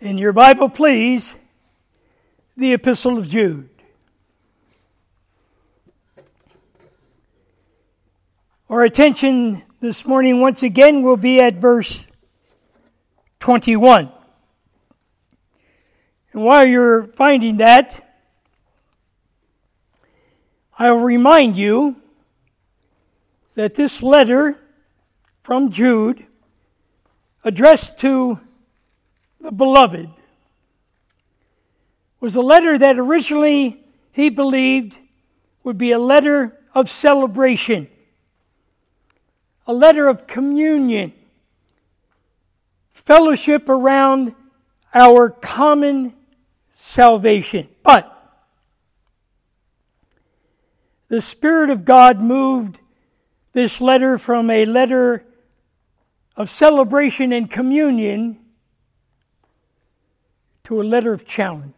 In your Bible, please, the Epistle of Jude. Our attention this morning once again will be at verse 21. And while you're finding that, I'll remind you that this letter from Jude, addressed to the beloved, was a letter that originally he believed would be a letter of celebration, a letter of communion, fellowship around our common salvation. But the Spirit of God moved this letter from a letter of celebration and communion to a letter of challenge.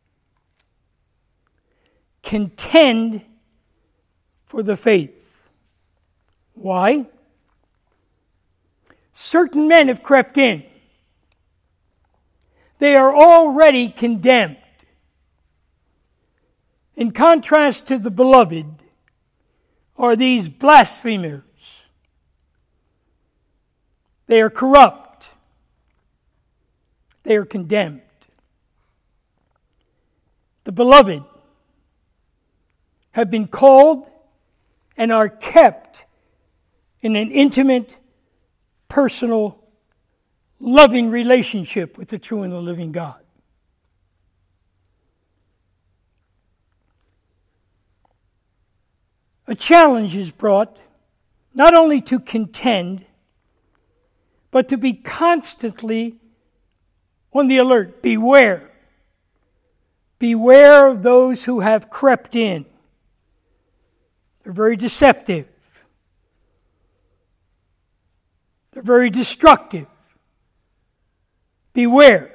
Contend for the faith. Why? Certain men have crept in. They are already condemned. In contrast to the beloved are these blasphemers. They are corrupt. They are condemned. The beloved have been called and are kept in an intimate, personal, loving relationship with the true and the living God. A challenge is brought not only to contend, but to be constantly on the alert. Beware. Beware of those who have crept in. They're very deceptive. They're very destructive. Beware.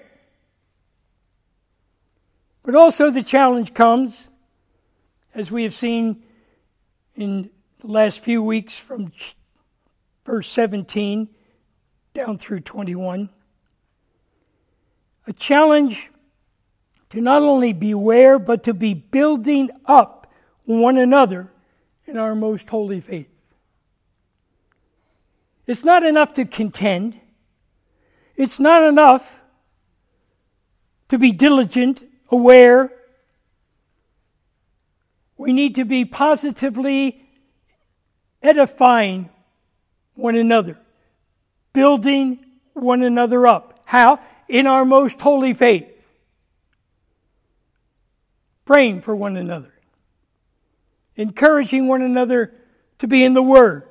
But also the challenge comes, as we have seen in the last few weeks from verse 17 down through 21, a challenge to not only beware, but to be building up one another in our most holy faith. It's not enough to contend. It's not enough to be diligent, aware. We need to be positively edifying one another, building one another up. How? In our most holy faith. Praying for one another. Encouraging one another to be in the Word.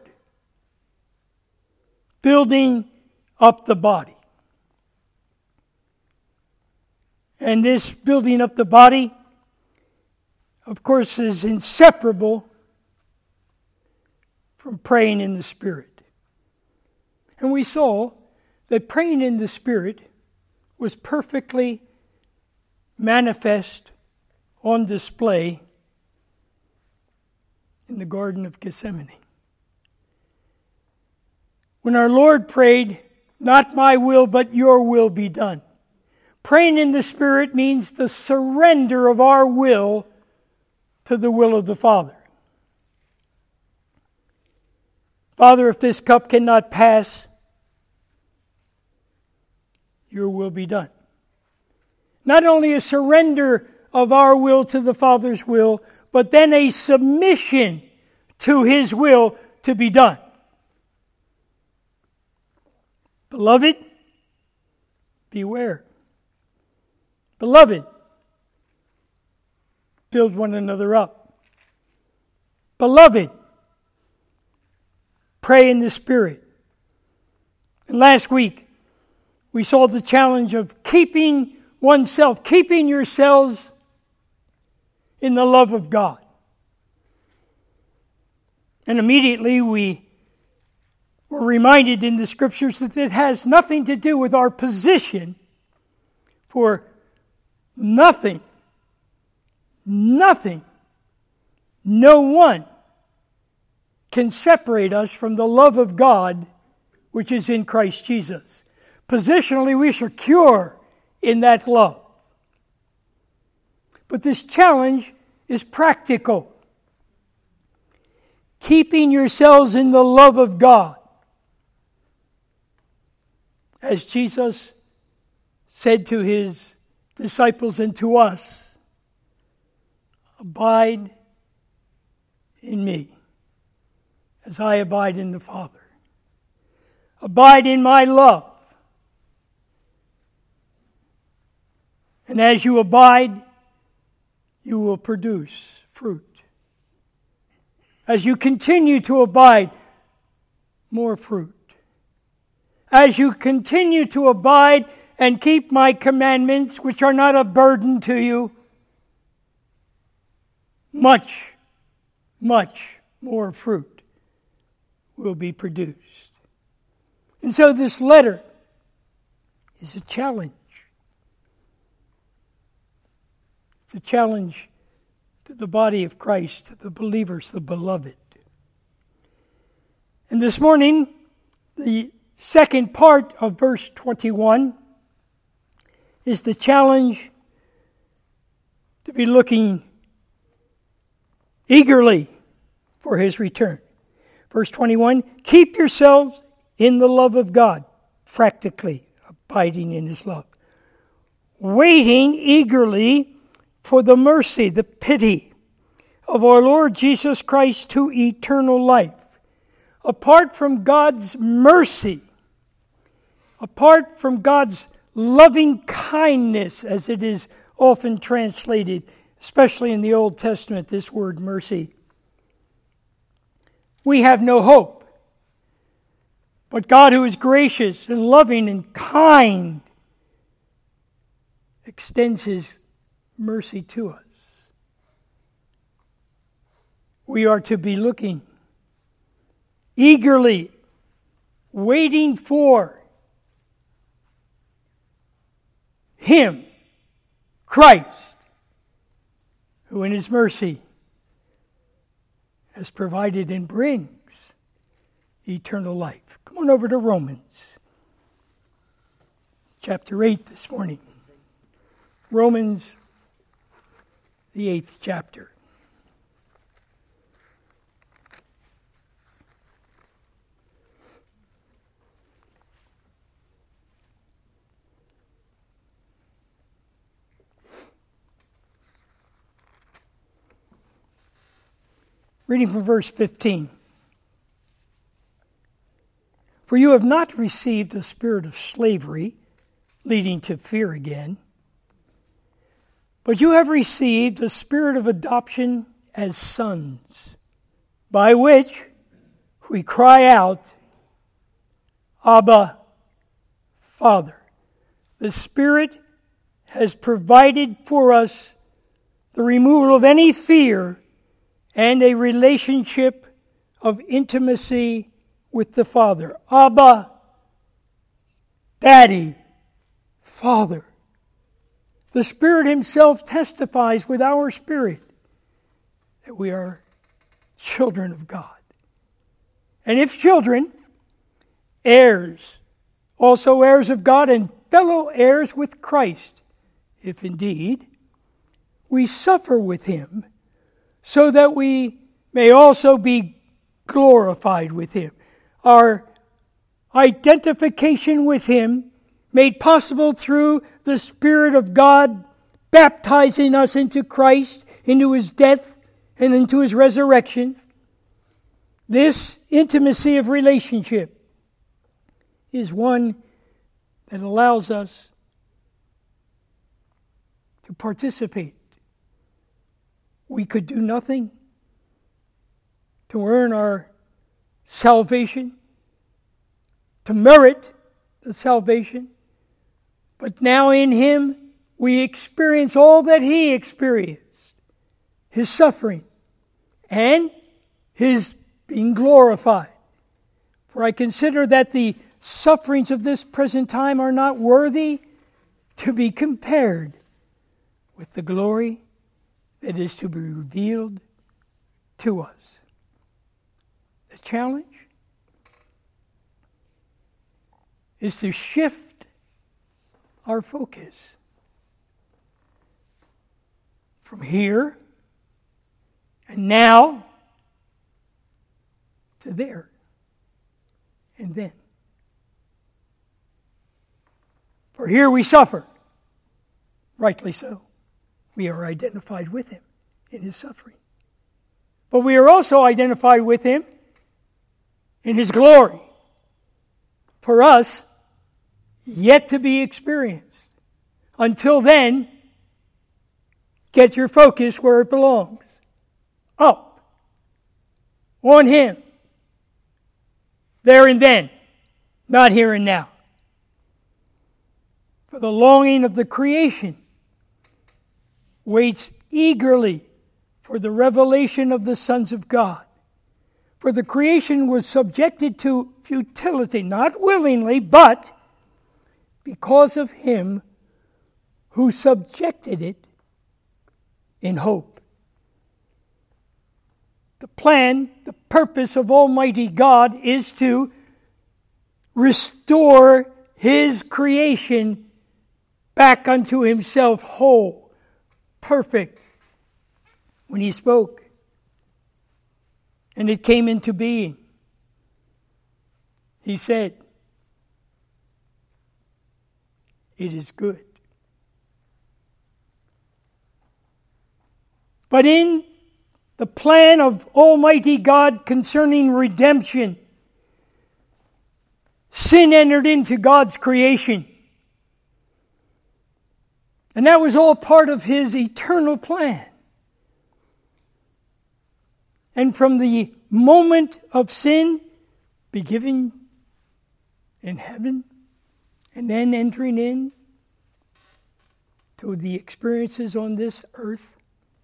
Building up the body. And this building up the body, of course, is inseparable from praying in the Spirit. And we saw that praying in the Spirit was perfectly manifest, on display in the Garden of Gethsemane. When our Lord prayed, "Not my will, but your will be done." Praying in the Spirit means the surrender of our will to the will of the Father. Father, if this cup cannot pass, your will be done. Not only a surrender of our will to the Father's will, but then a submission to His will to be done. Beloved, beware. Beloved, build one another up. Beloved, pray in the Spirit. And last week, we saw the challenge of keeping oneself, keeping yourselves in the love of God. And immediately we were reminded in the Scriptures that it has nothing to do with our position, for nothing, no one can separate us from the love of God which is in Christ Jesus. Positionally, we're secure in that love. But this challenge is practical. Keeping yourselves in the love of God. As Jesus said to his disciples and to us, abide in me as I abide in the Father. Abide in my love. And as you abide, you will produce fruit. As you continue to abide, more fruit. As you continue to abide and keep my commandments, which are not a burden to you, much, much more fruit will be produced. And so this letter is a challenge. It's a challenge to the body of Christ, to the believers, the beloved. And this morning, the second part of verse 21 is the challenge to be looking eagerly for his return. Verse 21, keep yourselves in the love of God, practically abiding in his love. Waiting eagerly for the mercy, the pity of our Lord Jesus Christ to eternal life. Apart from God's mercy, apart from God's loving kindness, as it is often translated, especially in the Old Testament, this word mercy, we have no hope. But God, who is gracious and loving and kind, extends his mercy to us. We are to be looking eagerly, waiting for him, Christ, who in his mercy has provided and brings eternal life. Come on over to Romans chapter 8 this morning. Romans, the 8th chapter. Reading from verse 15. For you have not received a spirit of slavery, leading to fear again, but you have received a spirit of adoption as sons, by which we cry out, Abba, Father. The Spirit has provided for us the removal of any fear and a relationship of intimacy with the Father. Abba, Daddy, Father. The Spirit himself testifies with our spirit that we are children of God. And if children, heirs, also heirs of God and fellow heirs with Christ, if indeed we suffer with him, so that we may also be glorified with him. Our identification with him, made possible through the Spirit of God baptizing us into Christ, into his death and into his resurrection. This intimacy of relationship is one that allows us to participate. We could do nothing to earn our salvation, to merit the salvation. But now in him, we experience all that he experienced. His suffering and his being glorified. For I consider that the sufferings of this present time are not worthy to be compared with the glory that is to be revealed to us. The challenge is to shift our focus from here and now to there and then. For here we suffer, rightly so. We are identified with him in his suffering. But we are also identified with him in his glory. For us, yet to be experienced. Until then, get your focus where it belongs. Up. On him. There and then. Not here and now. For the longing of the creation waits eagerly for the revelation of the sons of God. For the creation was subjected to futility, not willingly, but because of him who subjected it in hope. The plan, the purpose of Almighty God is to restore his creation back unto himself whole, perfect. When he spoke, and it came into being, he said, "It is good." But in the plan of Almighty God concerning redemption, sin entered into God's creation. And that was all part of his eternal plan. And from the moment of sin, beginning in heaven, and then entering in to the experiences on this earth,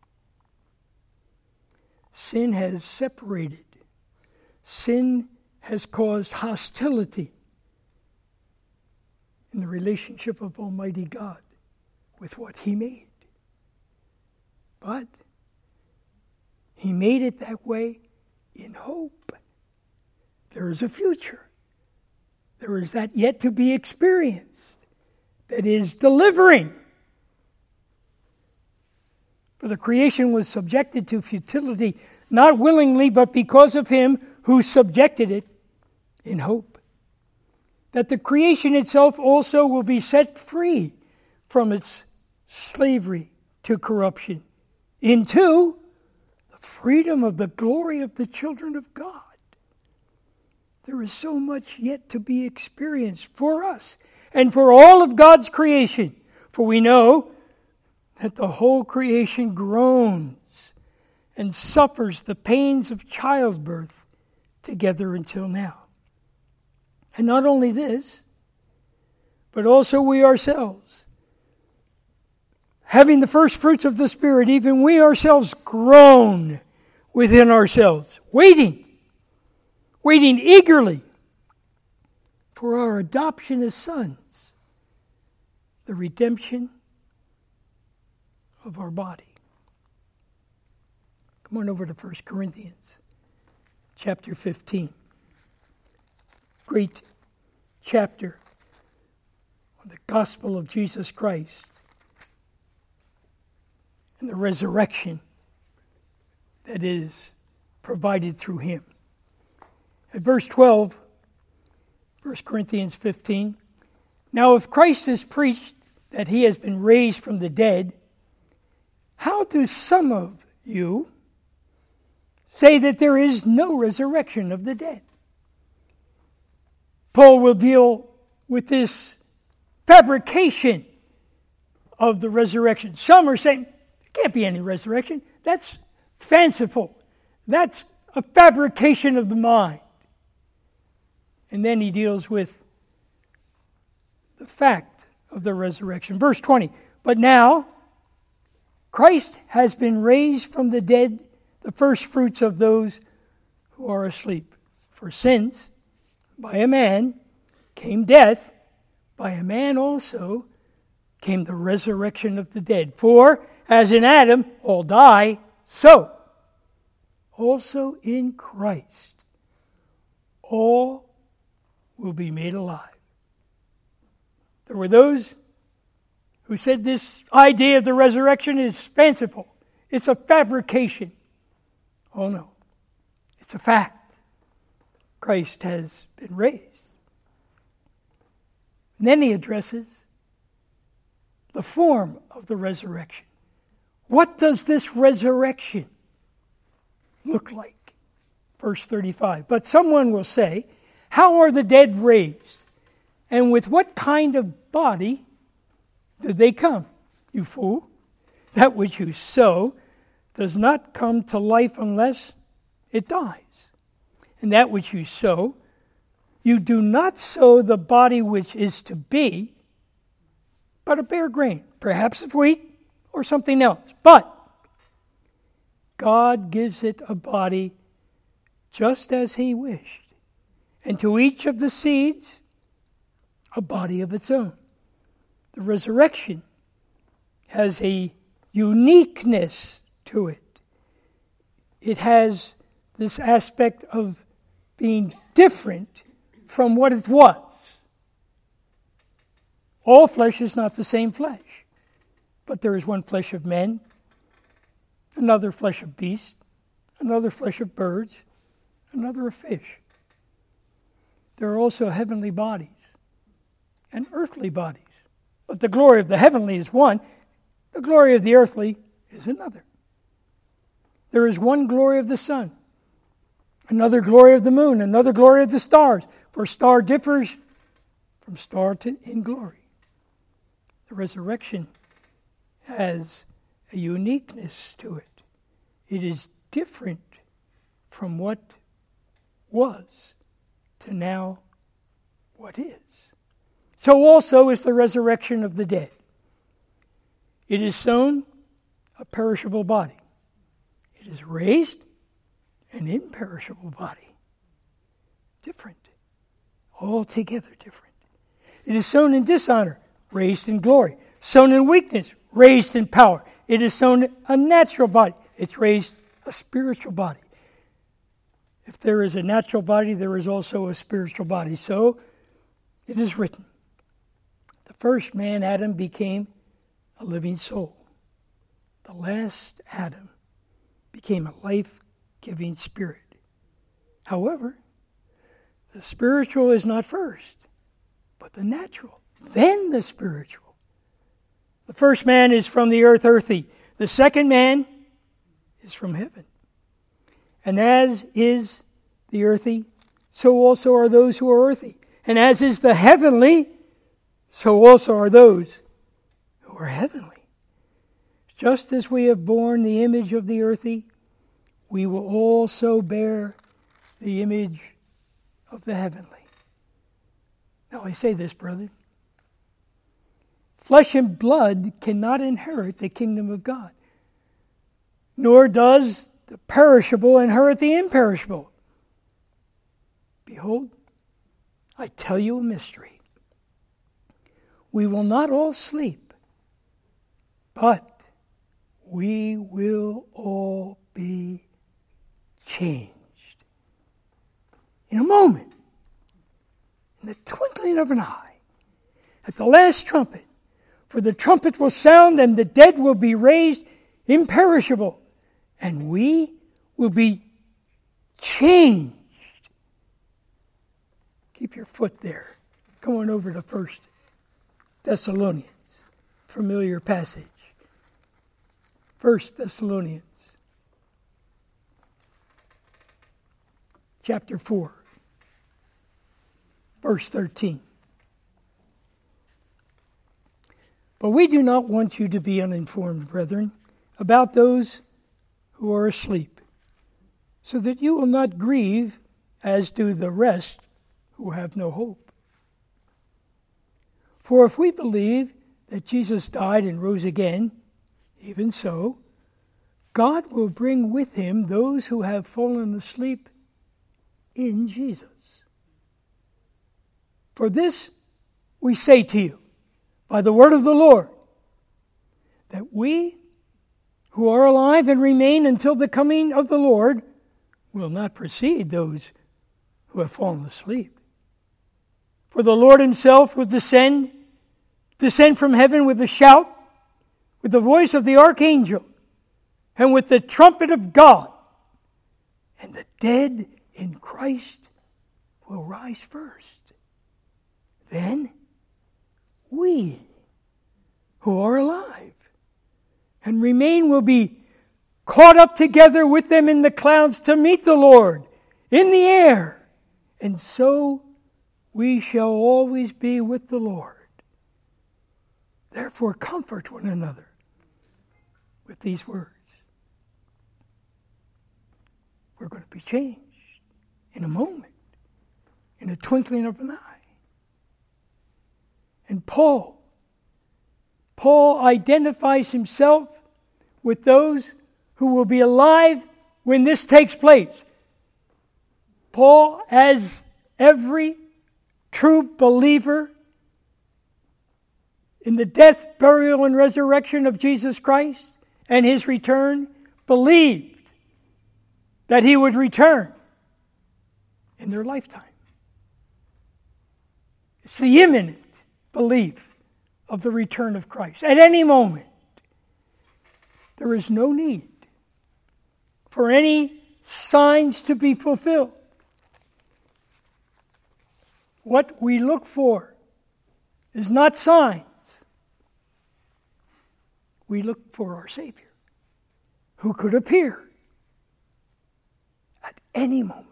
sin has separated. Sin has caused hostility in the relationship of Almighty God with what he made. But he made it that way in hope. There is a future. There is that yet to be experienced that is delivering. For the creation was subjected to futility, not willingly, but because of him who subjected it in hope. That the creation itself also will be set free from its slavery to corruption into freedom of the glory of the children of God. There is so much yet to be experienced for us and for all of God's creation. For we know that the whole creation groans and suffers the pains of childbirth together until now. And not only this, but also we ourselves, having the first fruits of the Spirit, even we ourselves groan within ourselves, waiting eagerly for our adoption as sons, the redemption of our body. Come on over to 1 Corinthians chapter 15. Great chapter on the gospel of Jesus Christ and the resurrection that is provided through him. At verse 12, 1 Corinthians 15, "Now if Christ is preached that he has been raised from the dead, how do some of you say that there is no resurrection of the dead?" Paul will deal with this fabrication of the resurrection. Some are saying, there can't be any resurrection. That's fanciful. That's a fabrication of the mind. And then he deals with the fact of the resurrection. Verse 20, "But now Christ has been raised from the dead, the first fruits of those who are asleep. For since by a man came death, by a man also came the resurrection of the dead. For as in Adam all die, so also in Christ all will be made alive." There were those who said this idea of the resurrection is fanciful. It's a fabrication. Oh no, it's a fact. Christ has been raised. And then he addresses the form of the resurrection. What does this resurrection look like? Verse 35. But someone will say, how are the dead raised? And with what kind of body did they come? You fool. That which you sow does not come to life unless it dies. And that which you sow, you do not sow the body which is to be, but a bare grain, perhaps of wheat or something else. But God gives it a body just as he wished, and to each of the seeds a body of its own. The resurrection has a uniqueness to it. It has this aspect of being different from what it was. All flesh is not the same flesh, but there is one flesh of men, another flesh of beasts, another flesh of birds, another of fish. There are also heavenly bodies and earthly bodies, but the glory of the heavenly is one, the glory of the earthly is another. There is one glory of the sun, another glory of the moon, another glory of the stars, for star differs from star in glory. The resurrection has a uniqueness to it. It is different from what was to now what is. So also is the resurrection of the dead. It is sown a perishable body. It is raised an imperishable body. Different. Altogether different. It is sown in dishonor, raised in glory. Sown in weakness, raised in power. It is sown a natural body. It's raised a spiritual body. If there is a natural body, there is also a spiritual body. So it is written, the first man, Adam, became a living soul. The last Adam became a life-giving spirit. However, the spiritual is not first, but the natural, then the spiritual. The first man is from the earth, earthy. The second man is from heaven. And as is the earthy, so also are those who are earthy. And as is the heavenly, so also are those who are heavenly. Just as we have borne the image of the earthy, we will also bear the image of the heavenly. Now I say this, brother. Flesh and blood cannot inherit the kingdom of God, nor does the perishable inherit the imperishable. Behold, I tell you a mystery. We will not all sleep, but we will all be changed. In a moment, in the twinkling of an eye, at the last trumpet, for the trumpet will sound and the dead will be raised imperishable, and we will be changed. Keep your foot there. Going over to 1 Thessalonians, familiar passage. 1 Thessalonians, chapter 4, verse 13. But we do not want you to be uninformed, brethren, about those who are asleep, so that you will not grieve as do the rest who have no hope. For if we believe that Jesus died and rose again, even so, God will bring with him those who have fallen asleep in Jesus. For this we say to you, by the word of the Lord, that we who are alive and remain until the coming of the Lord will not precede those who have fallen asleep. For the Lord himself will descend from heaven with a shout, with the voice of the archangel and with the trumpet of God. And the dead in Christ will rise first. Then we who are alive and remain will be caught up together with them in the clouds to meet the Lord in the air. And so we shall always be with the Lord. Therefore, comfort one another with these words. We're going to be changed in a moment, in a twinkling of an eye. And Paul identifies himself with those who will be alive when this takes place. Paul, as every true believer in the death, burial, and resurrection of Jesus Christ and his return, believed that he would return in their lifetime. It's the imminent belief of the return of Christ. At any moment, there is no need for any signs to be fulfilled. What we look for is not signs. We look for our Savior, who could appear at any moment.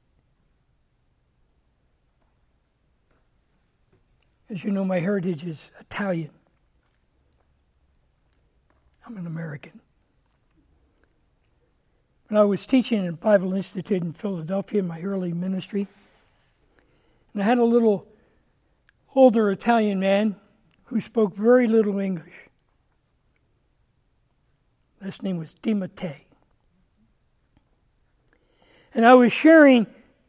As you know, my heritage is Italian. I'm an American. When I was teaching at Bible Institute in Philadelphia in my early ministry, and I had a little older Italian man who spoke very little English. His name was DiMattei. And I was sharing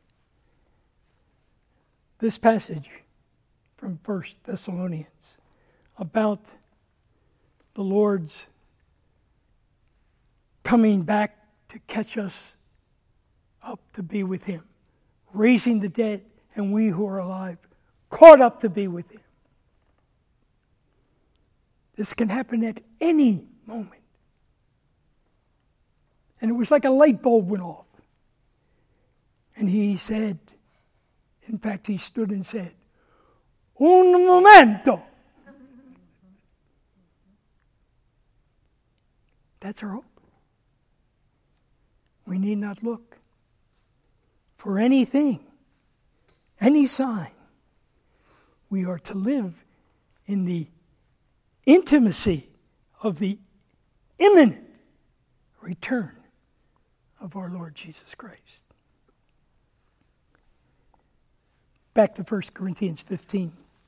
this passage from 1 Thessalonians about the Lord's coming back to catch us up to be with Him, raising the dead, and we who are alive, caught up to be with Him. This can happen at any moment. And it was like a light bulb went off. And he said, in fact, he stood and said, "Un momento." That's our hope. We need not look for anything, any sign. We are to live in the intimacy of the imminent return of our Lord Jesus Christ. Back to 1 Corinthians 15.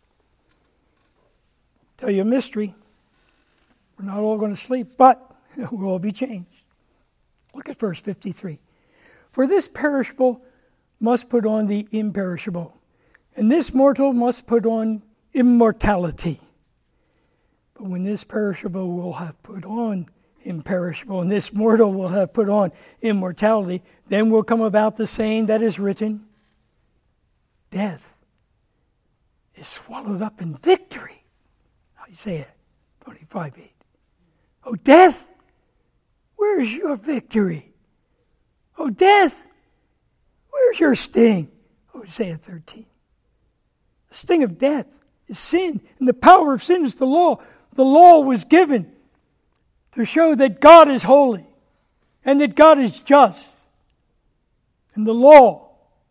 Tell you a mystery. We're not all going to sleep, but we'll all be changed. Look at verse 53. For this perishable must put on the imperishable, and this mortal must put on immortality. But when this perishable will have put on imperishable, and this mortal will have put on immortality, then will come about the saying that is written, death is swallowed up in victory. Isaiah 25:8. Oh, death, where's your victory? Oh, death, where's your sting? Hosea 13. The sting of death is sin, and the power of sin is the law. The law was given to show that God is holy and that God is just. And the law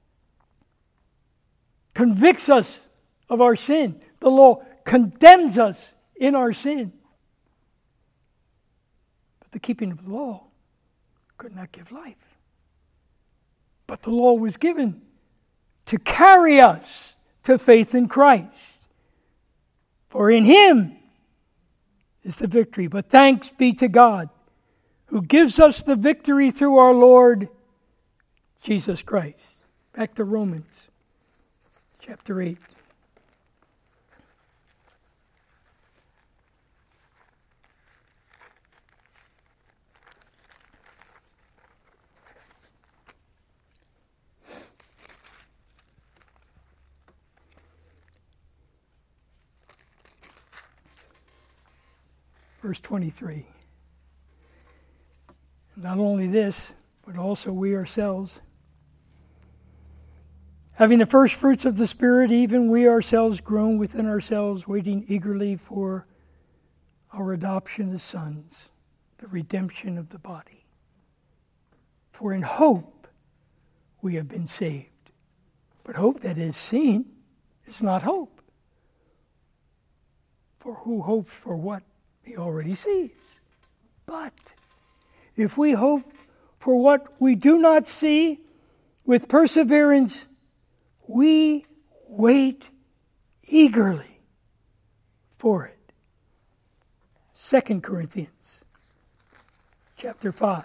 convicts us of our sin. The law condemns us in our sin. But the keeping of the law could not give life. But the law was given to carry us to faith in Christ. For in Him is the victory. But thanks be to God, who gives us the victory through our Lord Jesus Christ. Back to Romans chapter 8. verse 23. Not only this, but also we ourselves, having the first fruits of the Spirit, even we ourselves groan within ourselves, waiting eagerly for our adoption as sons, the redemption of the body. For in hope we have been saved. But hope that is seen is not hope. For who hopes for what he already sees? But if we hope for what we do not see, with perseverance we wait eagerly for it. 2 Corinthians chapter 5.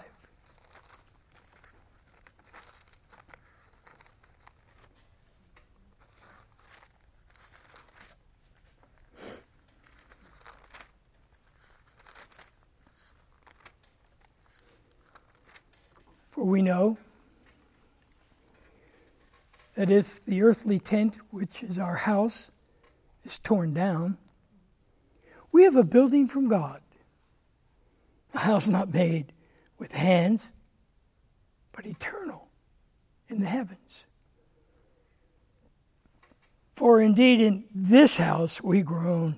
For we know that if the earthly tent, which is our house, is torn down, we have a building from God, a house not made with hands, but eternal in the heavens. For indeed in this house we groan,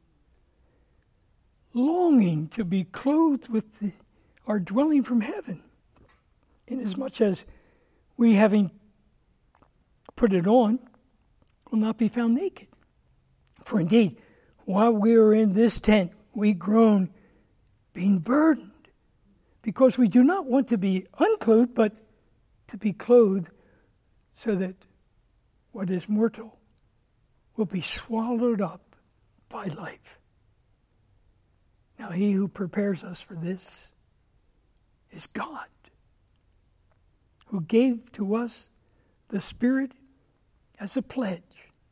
longing to be clothed with our dwelling from heaven, inasmuch as we, having put it on, will not be found naked. For indeed, while we are in this tent, we groan, being burdened, because we do not want to be unclothed, but to be clothed, so that what is mortal will be swallowed up by life. Now he who prepares us for this is God, who gave to us the Spirit as a pledge.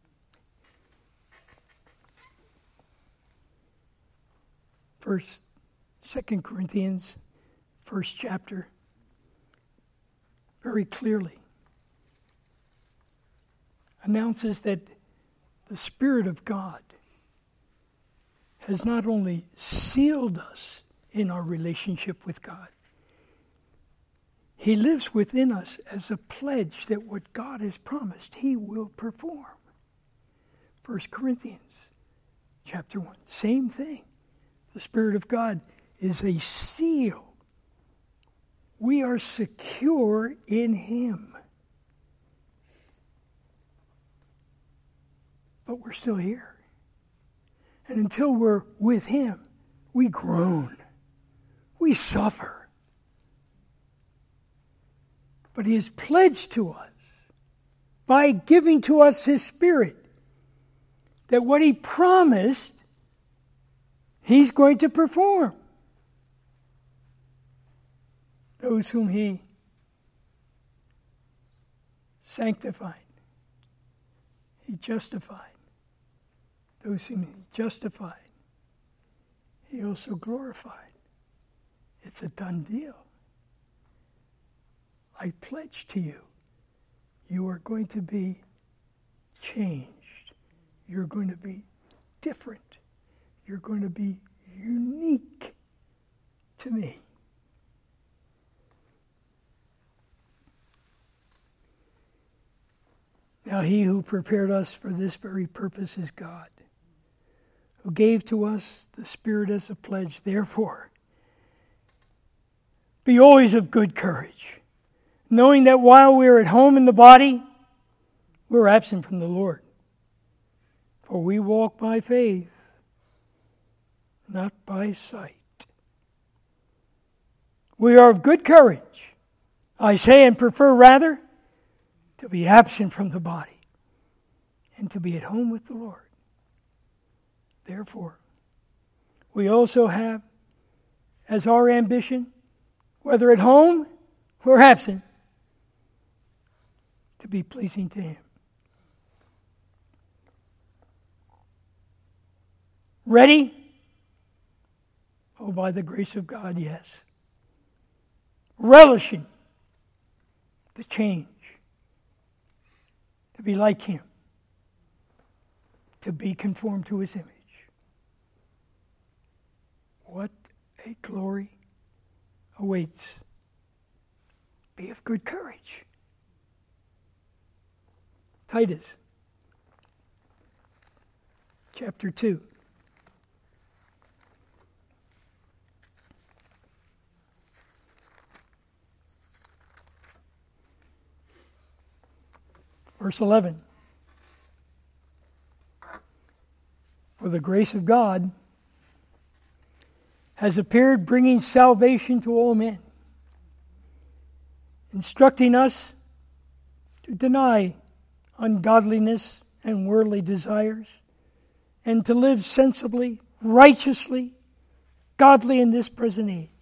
First, 2 Corinthians, first chapter, very clearly announces that the Spirit of God has not only sealed us in our relationship with God, He lives within us as a pledge that what God has promised, He will perform. 1 Corinthians chapter 1, same thing. The Spirit of God is a seal. We are secure in Him. But we're still here. And until we're with Him, we groan. We suffer. But He has pledged to us, by giving to us His Spirit, that what He promised, He's going to perform. Those whom He sanctified, He justified. Those whom He justified, He also glorified. It's a done deal. I pledge to you, you are going to be changed. You're going to be different. You're going to be unique to me. Now He who prepared us for this very purpose is God, who gave to us the Spirit as a pledge. Therefore, be always of good courage, knowing that while we are at home in the body, we're absent from the Lord. For we walk by faith, not by sight. We are of good courage. I say and prefer rather to be absent from the body and to be at home with the Lord. Therefore, we also have as our ambition, whether at home or absent, to be pleasing to Him. Ready? Oh, by the grace of God, yes. Relishing the change, to be like Him, to be conformed to His image. what a glory awaits. Be of good courage. Titus, chapter 2. Verse 11. For the grace of God has appeared, bringing salvation to all men, instructing us to deny ungodliness and worldly desires, and to live sensibly, righteously, godly in this present age,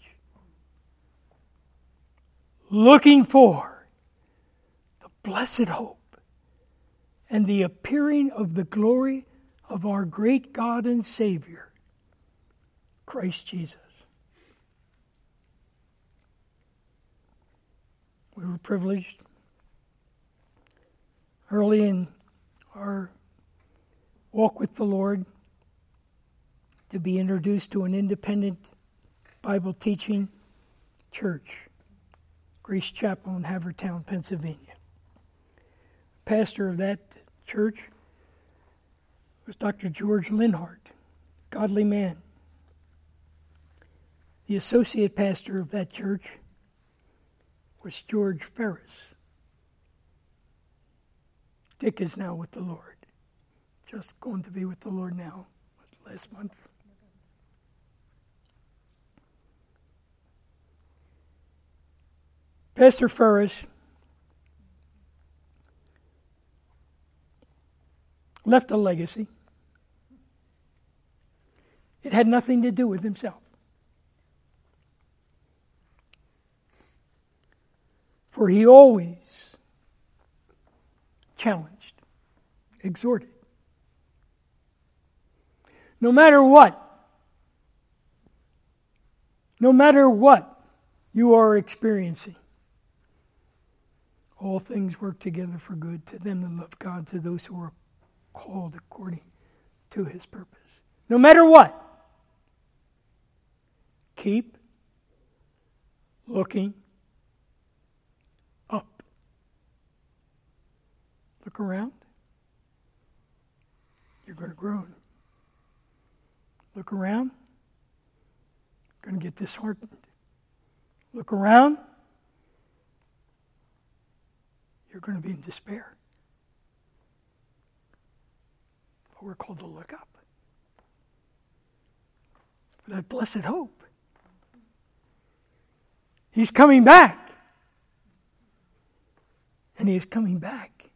looking for the blessed hope and the appearing of the glory of our great God and Savior, Christ Jesus. We were privileged early in our walk with the Lord to be introduced to an independent Bible teaching church, Grace Chapel in Havertown, Pennsylvania. The pastor of that church was Dr. George Linhart, godly man. The associate pastor of that church was George Ferris. Dick is now with the Lord. Just going to be with the Lord now, last month. Pastor Ferris left a legacy. It had nothing to do with himself. For he always challenged, exhorted. No matter what you are experiencing, all things work together for good to them that love God, to those who are called according to His purpose. No matter what, keep looking up. Look around. You're going to groan. Look around. You're going to get disheartened. Look around. You're going to be in despair. But we're called to look up. For that blessed hope. He's coming back. And He is coming back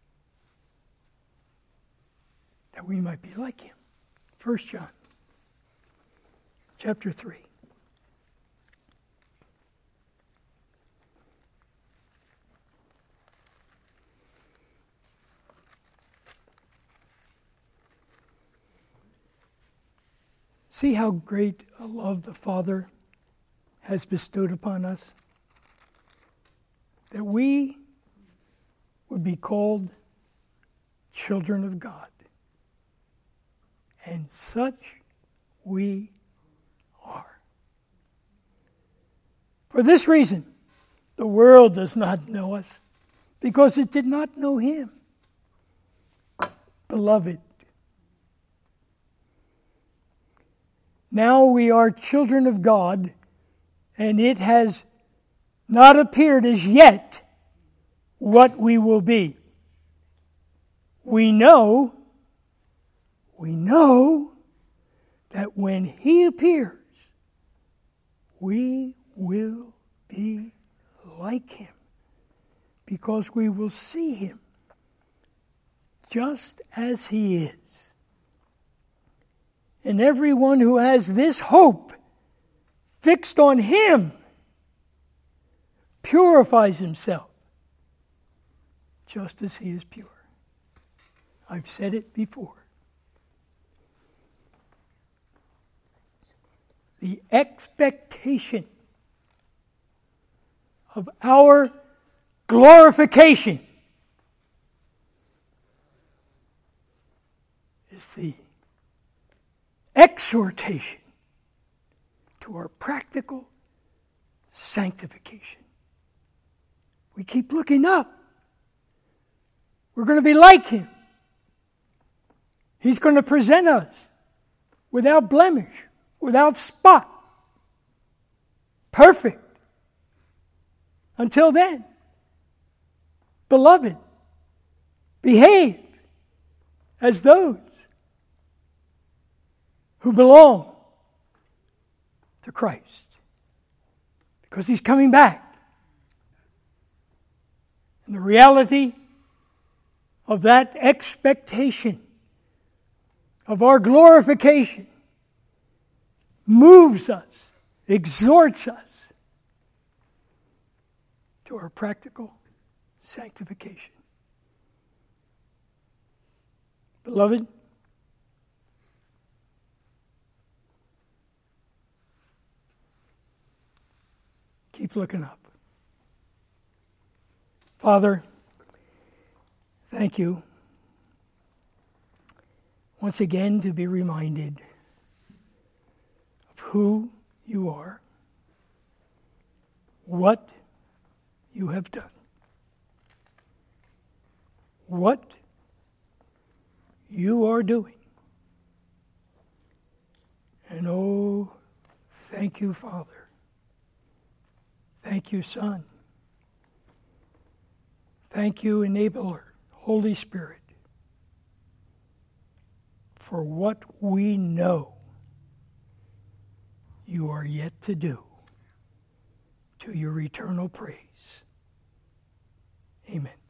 that we might be like Him. 1 John chapter 3. See how great a love the Father has bestowed upon us, that we would be called children of God. And such we are. For this reason, the world does not know us, because it did not know Him. Beloved, now we are children of God, and it has not appeared as yet what we will be. We know that when He appears, we will be like Him, because we will see Him just as He is. And everyone who has this hope fixed on Him purifies himself just as He is pure. I've said it before. The expectation of our glorification is the exhortation to our practical sanctification. We keep looking up. We're going to be like Him. He's going to present us without blemish, without spot. Perfect. Until then, beloved, behave as those who belong to Christ. Because He's coming back. And the reality of that expectation of our glorification moves us, exhorts us to our practical sanctification. Beloved, keep looking up. Father, thank you once again to be reminded of who you are, what you have done, what you are doing. And oh, thank you, Father. Thank you, Son. Thank you, Enabler, Holy Spirit, for what we know you are yet to do to your eternal praise. Amen.